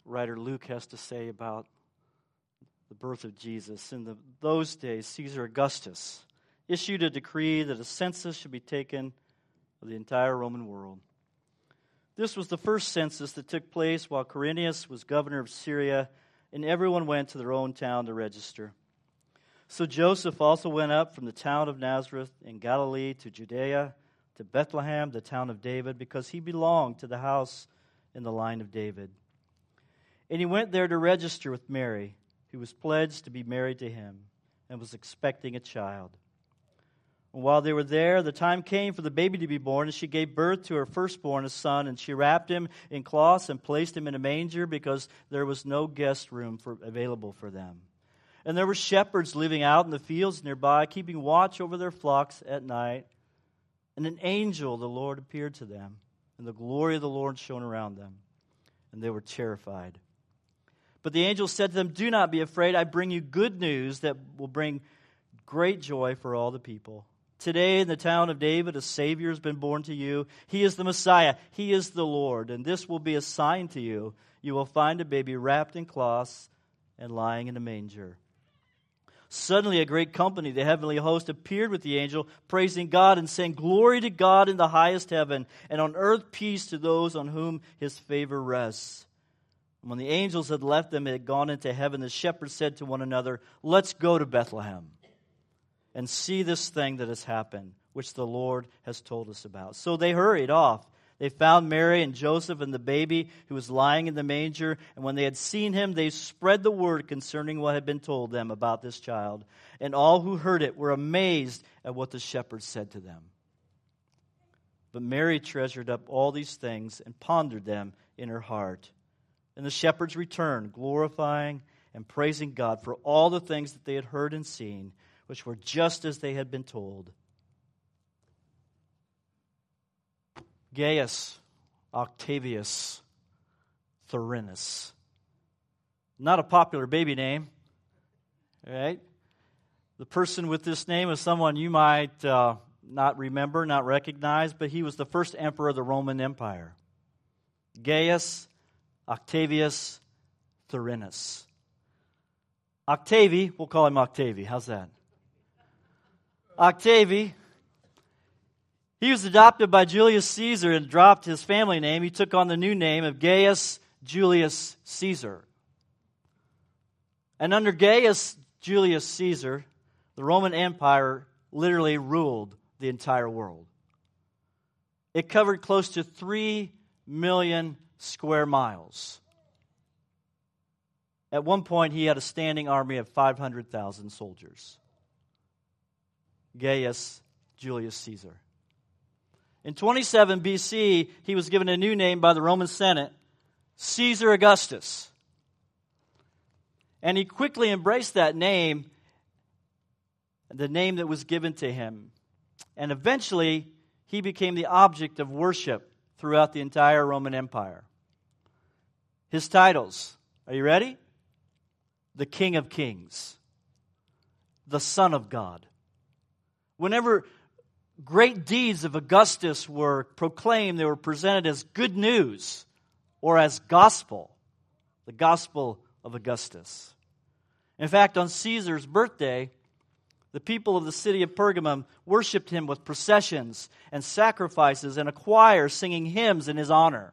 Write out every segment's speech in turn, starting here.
writer Luke has to say about the birth of Jesus. In those days, Caesar Augustus issued a decree that a census should be taken of the entire Roman world. This was the first census that took place while Quirinius was governor of Syria, and everyone went to their own town to register. So Joseph also went up from the town of Nazareth in Galilee to Judea, to Bethlehem, the town of David, because he belonged to the house in the line of David. And he went there to register with Mary, who was pledged to be married to him and was expecting a child. And while they were there, the time came for the baby to be born, and she gave birth to her firstborn, a son, and she wrapped him in cloths and placed him in a manger because there was no guest room available for them. And there were shepherds living out in the fields nearby, keeping watch over their flocks at night. And an angel of the Lord appeared to them, and the glory of the Lord shone around them, and they were terrified. But the angel said to them, "Do not be afraid. I bring you good news that will bring great joy for all the people. Today in the town of David, a Savior has been born to you. He is the Messiah. He is the Lord. And this will be a sign to you. You will find a baby wrapped in cloths and lying in a manger." Suddenly a great company, the heavenly host, appeared with the angel, praising God and saying, "Glory to God in the highest heaven, and on earth peace to those on whom his favor rests." And when the angels had left them and had gone into heaven, the shepherds said to one another, "Let's go to Bethlehem and see this thing that has happened, which the Lord has told us about." So they hurried off. They found Mary and Joseph and the baby who was lying in the manger. And when they had seen him, they spread the word concerning what had been told them about this child. And all who heard it were amazed at what the shepherds said to them. But Mary treasured up all these things and pondered them in her heart. And the shepherds returned, glorifying and praising God for all the things that they had heard and seen, which were just as they had been told. Gaius Octavius Thurinus. Not a popular baby name, right? The person with this name is someone you might not remember, not recognize, but he was the first emperor of the Roman Empire. Gaius Octavius Thurinus. Octavi, we'll call him Octavi. How's that? Octavi. He was adopted by Julius Caesar and dropped his family name. He took on the new name of Gaius Julius Caesar. And under Gaius Julius Caesar, the Roman Empire literally ruled the entire world. It covered close to 3 million square miles. At one point, he had a standing army of 500,000 soldiers. Gaius Julius Caesar. In 27 BC, he was given a new name by the Roman Senate, Caesar Augustus. And he quickly embraced that name, the name that was given to him. And eventually, he became the object of worship throughout the entire Roman Empire. His titles, are you ready? The King of Kings, the Son of God. Whenever great deeds of Augustus were proclaimed, they were presented as good news or as gospel, the gospel of Augustus. In fact, on Caesar's birthday, the people of the city of Pergamum worshipped him with processions and sacrifices and a choir singing hymns in his honor.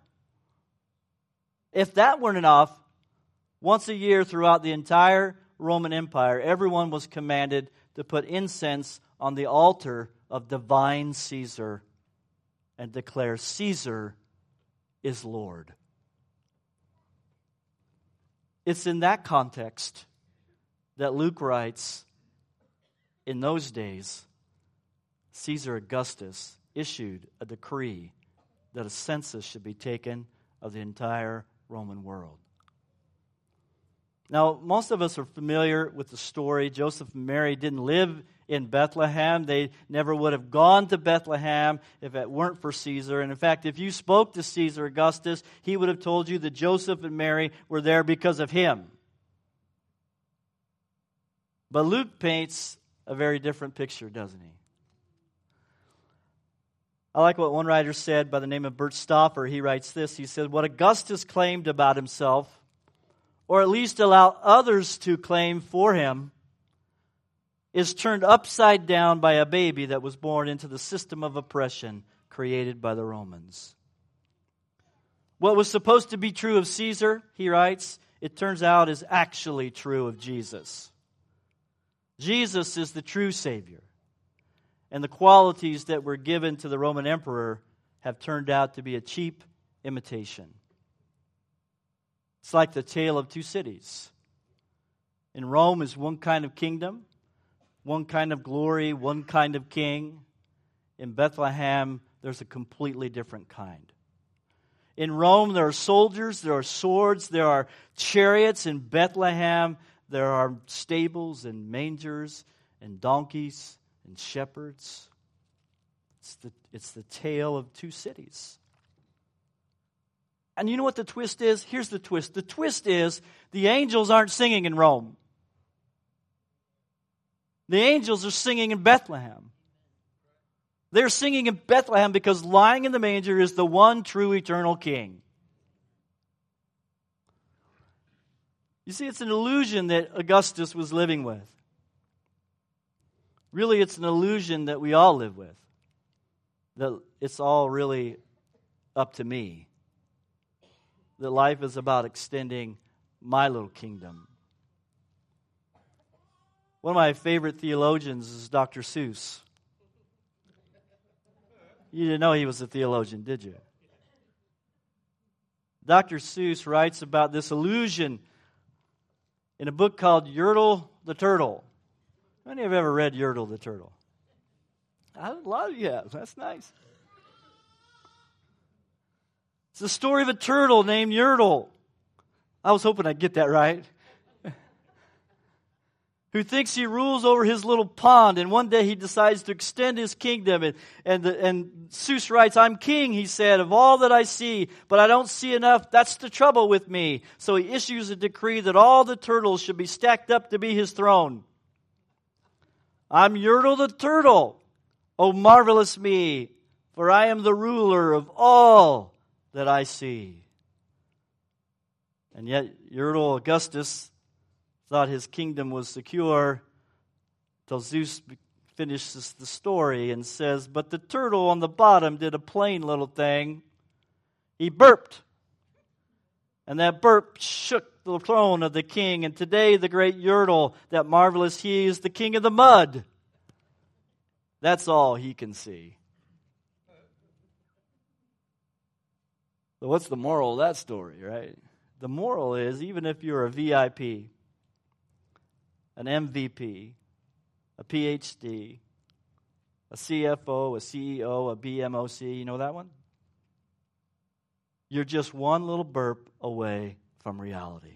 If that weren't enough, once a year throughout the entire Roman Empire, everyone was commanded to put incense on the altar of divine Caesar and declare Caesar is Lord. It's in that context that Luke writes, in those days, Caesar Augustus issued a decree that a census should be taken of the entire Roman world. Now, most of us are familiar with the story. Joseph and Mary didn't live in Bethlehem. They never would have gone to Bethlehem if it weren't for Caesar. And in fact, if you spoke to Caesar Augustus, he would have told you that Joseph and Mary were there because of him. But Luke paints a very different picture, doesn't he? I like what one writer said by the name of Bert Stoffer. He writes this. He said, what Augustus claimed about himself or at least allow others to claim for him, is turned upside down by a baby that was born into the system of oppression created by the Romans. What was supposed to be true of Caesar, he writes, it turns out is actually true of Jesus. Jesus is the true Savior. And the qualities that were given to the Roman emperor have turned out to be a cheap imitation. It's like the tale of two cities. In Rome is one kind of kingdom, one kind of glory, one kind of king. In Bethlehem, there's a completely different kind. In Rome, there are soldiers, there are swords, there are chariots. In Bethlehem, there are stables and mangers and donkeys and shepherds. It's the tale of two cities. And you know what the twist is? Here's the twist. The twist is the angels aren't singing in Rome. The angels are singing in Bethlehem. They're singing in Bethlehem because lying in the manger is the one true eternal King. You see, it's an illusion that Augustus was living with. Really, it's an illusion that we all live with. That it's all really up to me. That life is about extending my little kingdom. One of my favorite theologians is Dr. Seuss. You didn't know he was a theologian, did you? Dr. Seuss writes about this illusion in a book called Yertle the Turtle. How many have ever read Yertle the Turtle? A lot of you have. That's nice. It's the story of a turtle named Yertle. I was hoping I'd get that right. Who thinks he rules over his little pond, and one day he decides to extend his kingdom. And Seuss writes, I'm king, he said, of all that I see, but I don't see enough. That's the trouble with me. So he issues a decree that all the turtles should be stacked up to be his throne. I'm Yertle the Turtle. Oh, marvelous me, for I am the ruler of all that I see. And yet, Yertle Augustus thought his kingdom was secure till Zeus finishes the story and says, but the turtle on the bottom did a plain little thing. He burped. And that burp shook the throne of the king. And today the great Yertle, that marvelous he, is the king of the mud. That's all he can see. So what's the moral of that story, right? The moral is, even if you're a VIP, an MVP, a PhD, a CFO, a CEO, a BMOC, you know that one? You're just one little burp away from reality.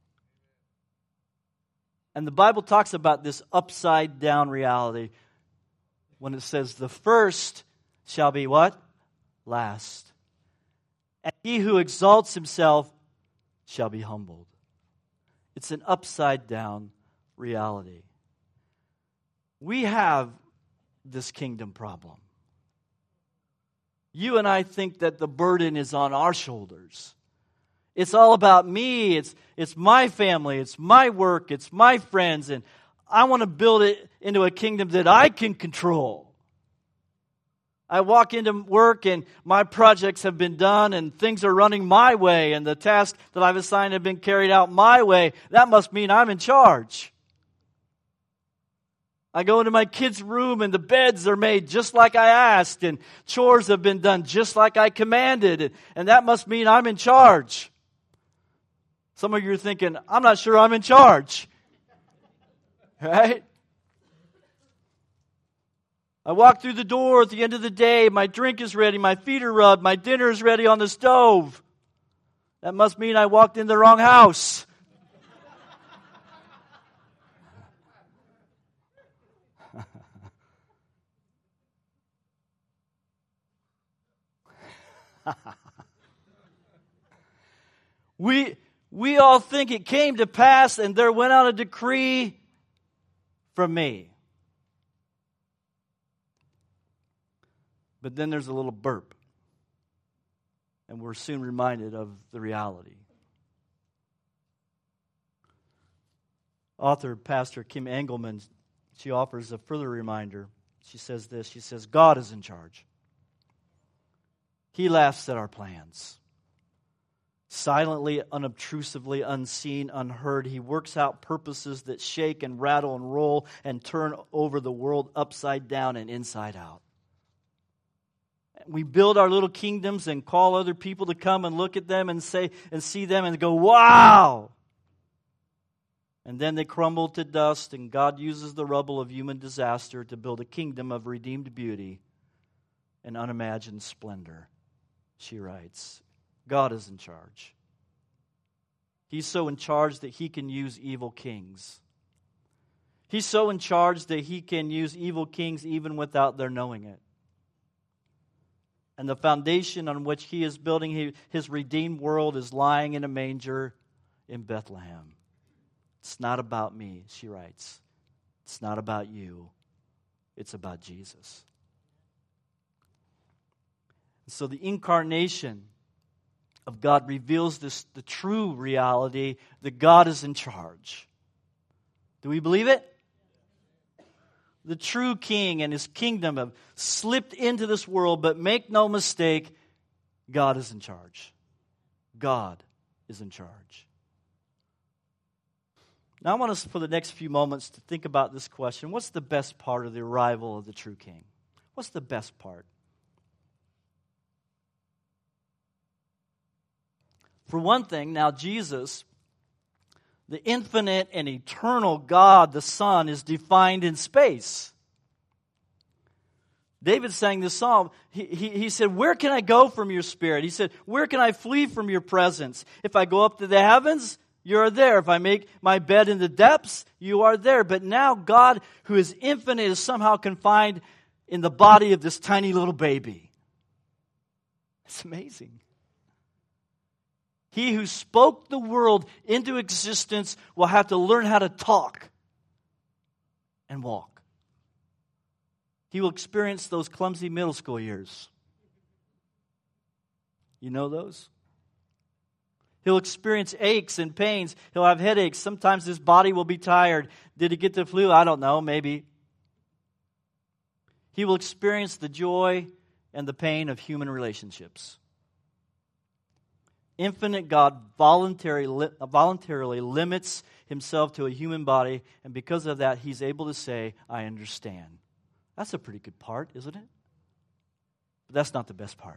And the Bible talks about this upside down reality when it says the first shall be what? Last. And he who exalts himself shall be humbled. It's an upside down reality. We have this kingdom problem. You and I think that the burden is on our shoulders. It's all about me. It's my family. It's my work. It's my friends. And I want to build it into a kingdom that I can control. I walk into work and my projects have been done and things are running my way and the tasks that I've assigned have been carried out my way. That must mean I'm in charge. I go into my kids' room and the beds are made just like I asked and chores have been done just like I commanded. And that must mean I'm in charge. Some of you are thinking, I'm not sure I'm in charge. Right? I walk through the door at the end of the day, my drink is ready, my feet are rubbed, my dinner is ready on the stove. That must mean I walked in the wrong house. We all think it came to pass and there went out a decree from me. But then there's a little burp. And we're soon reminded of the reality. Author, Pastor Kim Engelman, she offers a further reminder. She says this, she says, God is in charge. He laughs at our plans. Silently, unobtrusively, unseen, unheard, He works out purposes that shake and rattle and roll and turn over the world upside down and inside out. We build our little kingdoms and call other people to come and look at them and say and see them and go, wow! And then they crumble to dust, and God uses the rubble of human disaster to build a kingdom of redeemed beauty and unimagined splendor. She writes, God is in charge. He's so in charge that He can use evil kings. He's so in charge that He can use evil kings even without their knowing it. And the foundation on which He is building His redeemed world is lying in a manger in Bethlehem. It's not about me, she writes. It's not about you. It's about Jesus. So the incarnation of God reveals the true reality that God is in charge. Do we believe it? The true king and His kingdom have slipped into this world, but make no mistake, God is in charge. God is in charge. Now I want us for the next few moments to think about this question. What's the best part of the arrival of the true king? What's the best part? For one thing, now Jesus, the infinite and eternal God, the Son, is defined in space. David sang this psalm. He said, where can I go from your spirit? He said, where can I flee from your presence? If I go up to the heavens, you are there. If I make my bed in the depths, you are there. But now God, who is infinite, is somehow confined in the body of this tiny little baby. It's amazing. He who spoke the world into existence will have to learn how to talk and walk. He will experience those clumsy middle school years. You know those? He'll experience aches and pains. He'll have headaches. Sometimes his body will be tired. Did he get the flu? I don't know, maybe. He will experience the joy and the pain of human relationships. Infinite God voluntarily limits Himself to a human body, and because of that, He's able to say, I understand. That's a pretty good part, isn't it? But that's not the best part.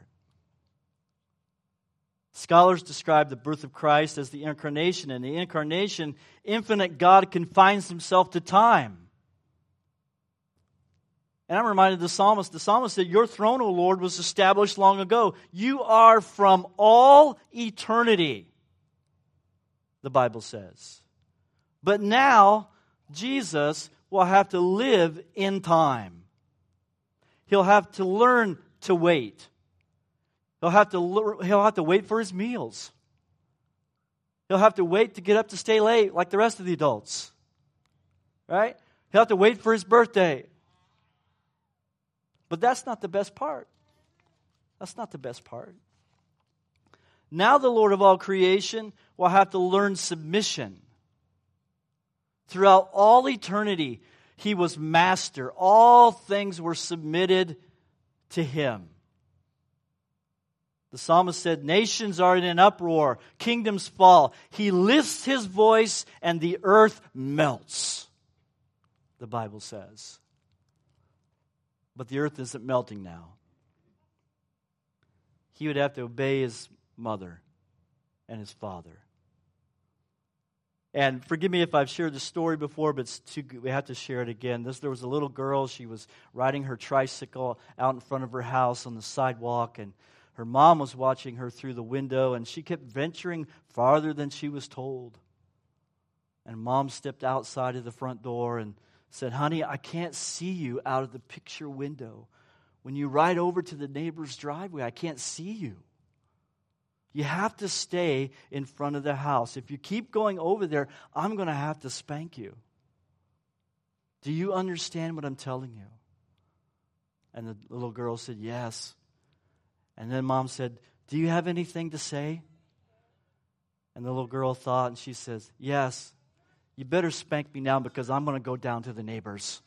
Scholars describe the birth of Christ as the incarnation. In the incarnation, infinite God confines Himself to time. And I'm reminded of the psalmist. The psalmist said, your throne, O Lord, was established long ago. You are from all eternity, the Bible says. But now, Jesus will have to live in time. He'll have to learn to wait. He'll have to wait for His meals. He'll have to wait to get up to stay late like the rest of the adults. Right? He'll have to wait for His birthday. But that's not the best part. That's not the best part. Now the Lord of all creation will have to learn submission. Throughout all eternity, He was master. All things were submitted to Him. The psalmist said, nations are in an uproar, kingdoms fall. He lifts His voice and the earth melts, the Bible says. But the earth isn't melting now. He would have to obey His mother and His father. And forgive me if I've shared the story before, but we have to share it again. There was a little girl. She was riding her tricycle out in front of her house on the sidewalk, and her mom was watching her through the window, and she kept venturing farther than she was told. And Mom stepped outside of the front door and said, honey, I can't see you out of the picture window. When you ride over to the neighbor's driveway, I can't see you. You have to stay in front of the house. If you keep going over there, I'm going to have to spank you. Do you understand what I'm telling you? And the little girl said, yes. And then Mom said, do you have anything to say? And the little girl thought, and she says, yes. You better spank me now because I'm going to go down to the neighbors.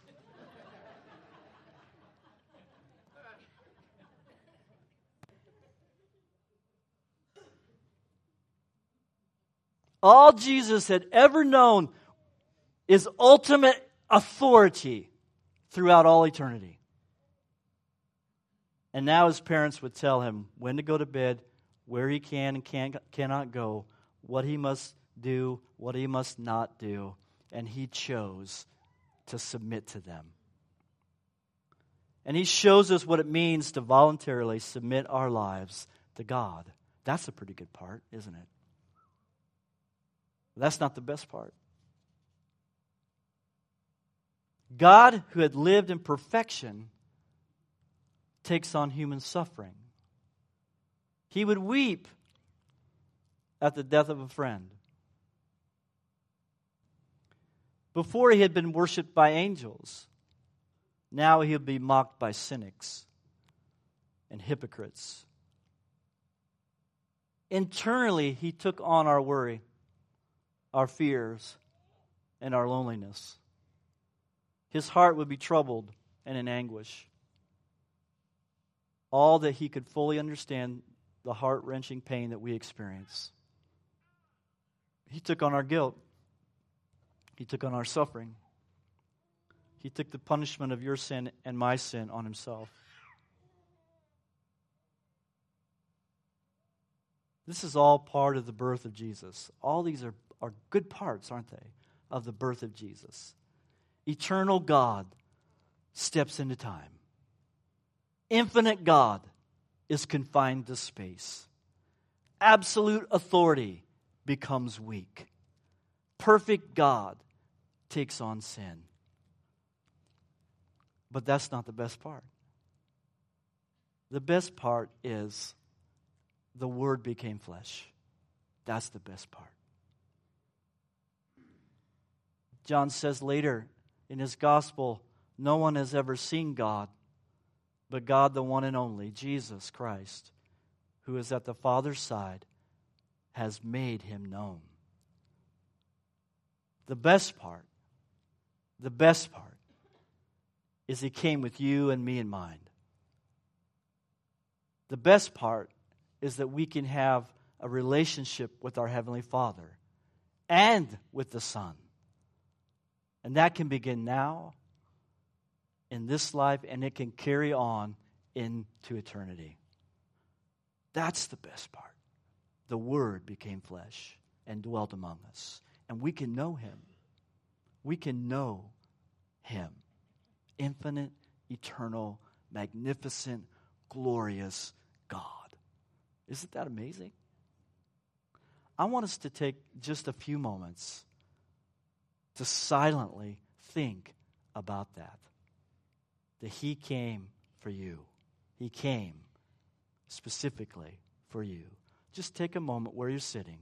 All Jesus had ever known is ultimate authority throughout all eternity. And now his parents would tell him when to go to bed, where he can and cannot go, what he must do, what he must not do. And he chose to submit to them. And he shows us what it means to voluntarily submit our lives to God. That's a pretty good part, isn't it? That's not the best part. God, who had lived in perfection, takes on human suffering. He would weep at the death of a friend. Before he had been worshipped by angels, now he would be mocked by cynics and hypocrites. Internally, he took on our worry, our fears, and our loneliness. His heart would be troubled and in anguish. All that he could fully understand the heart-wrenching pain that we experience. He took on our guilt. He took on our suffering. He took the punishment of your sin and my sin on himself. This is all part of the birth of Jesus. All these are good parts, aren't they, of the birth of Jesus. Eternal God steps into time. Infinite God is confined to space. Absolute authority becomes weak. Perfect God takes on sin. But that's not the best part. The best part is the Word became flesh. That's the best part. John says later in his gospel, no one has ever seen God, but God, the one and only, Jesus Christ, who is at the Father's side, has made him known. The best part is he came with you and me in mind. The best part is that we can have a relationship with our Heavenly Father and with the Son. And that can begin now, in this life, and it can carry on into eternity. That's the best part. The Word became flesh and dwelt among us. And we can know Him. We can know Him. Infinite, eternal, magnificent, glorious God. Isn't that amazing? I want us to take just a few moments to silently think about that. That He came for you. He came specifically for you. Just take a moment where you're sitting.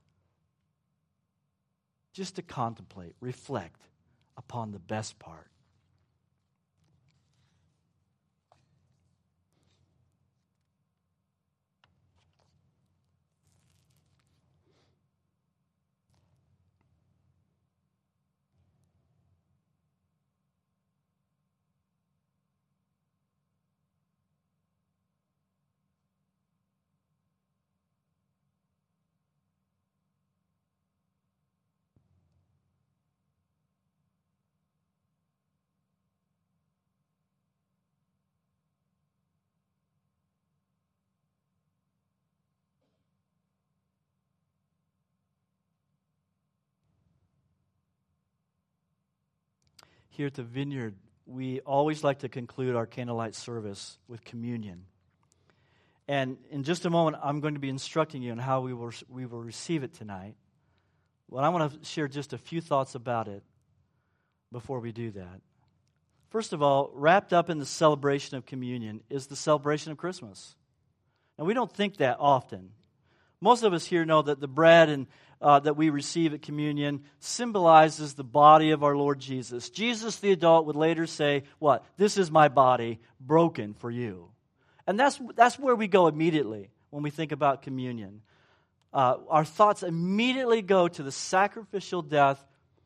Just to contemplate, reflect upon the best part. Here at the Vineyard, we always like to conclude our candlelight service with communion. And in just a moment, I'm going to be instructing you on how we will receive it tonight. Well, I want to share just a few thoughts about it before we do that. First of all, wrapped up in the celebration of communion is the celebration of Christmas. And we don't think that often. Most of us here know that the bread and that we receive at communion symbolizes the body of our Lord Jesus. Jesus, the adult, would later say, what? This is my body broken for you. And that's where we go immediately when we think about communion. Our thoughts immediately go to the sacrificial death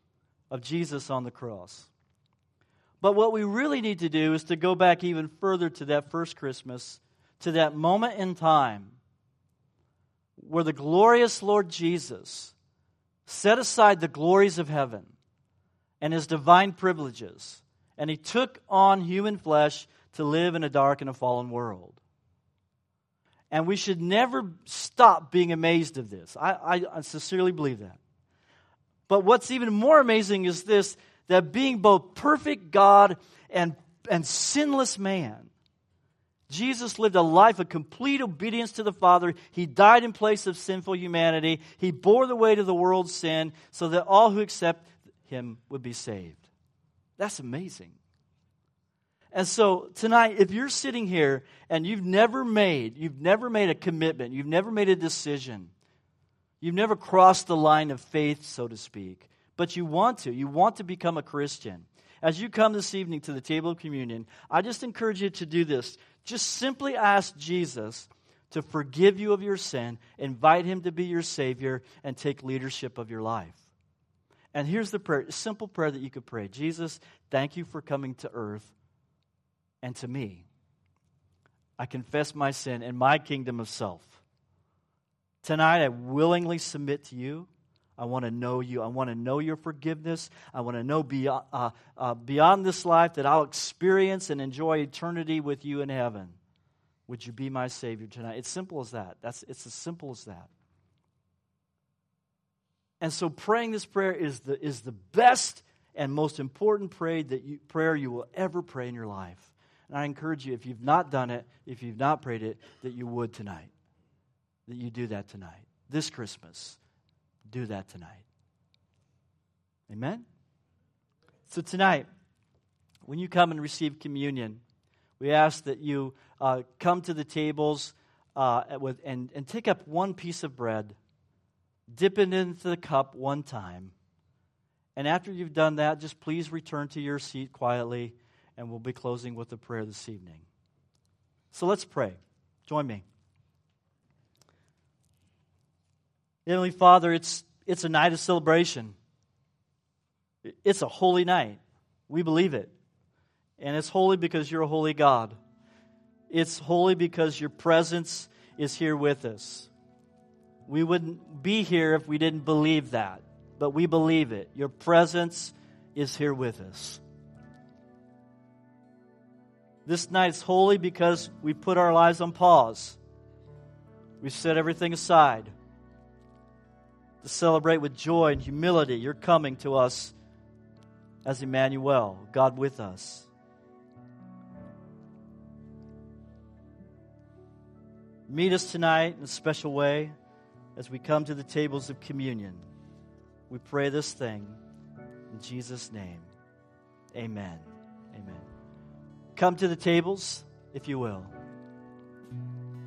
of Jesus on the cross. But what we really need to do is to go back even further to that first Christmas, to that moment in time where the glorious Lord Jesus set aside the glories of heaven and his divine privileges, and he took on human flesh to live in a dark and a fallen world. And we should never stop being amazed of this. I sincerely believe that. But what's even more amazing is this, that being both perfect God and sinless man, Jesus lived a life of complete obedience to the Father. He died in place of sinful humanity. He bore the weight of the world's sin so that all who accept him would be saved. That's amazing. And so tonight, if you're sitting here and you've never made a commitment, you've never made a decision, you've never crossed the line of faith, so to speak, but you want to become a Christian. As you come this evening to the table of communion, I just encourage you to do this. Just simply ask Jesus to forgive you of your sin, invite him to be your Savior, and take leadership of your life. And here's the prayer, a simple prayer that you could pray. Jesus, thank you for coming to earth and to me. I confess my sin and my kingdom of self. Tonight I willingly submit to you. I want to know you. I want to know your forgiveness. I want to know beyond this life that I'll experience and enjoy eternity with you in heaven. Would you be my Savior tonight? It's simple as that. It's as simple as that. And so praying this prayer is the best and most important prayer you will ever pray in your life. And I encourage you, if you've not done it, if you've not prayed it, that you would tonight. That you do that tonight. This Christmas, do that tonight. Amen? So tonight, when you come and receive communion, we ask that you come to the tables and take up one piece of bread, dip it into the cup one time, and after you've done that, just please return to your seat quietly, and we'll be closing with a prayer this evening. So let's pray. Join me. Heavenly Father, it's a night of celebration. It's a holy night. We believe it. And it's holy because you're a holy God. It's holy because your presence is here with us. We wouldn't be here if we didn't believe that, but we believe it. Your presence is here with us. This night's holy because we put our lives on pause. We set everything aside to celebrate with joy and humility. You're coming to us as Emmanuel, God with us. Meet us tonight in a special way as we come to the tables of communion. We pray this thing in Jesus' name. Amen. Amen. Come to the tables, if you will.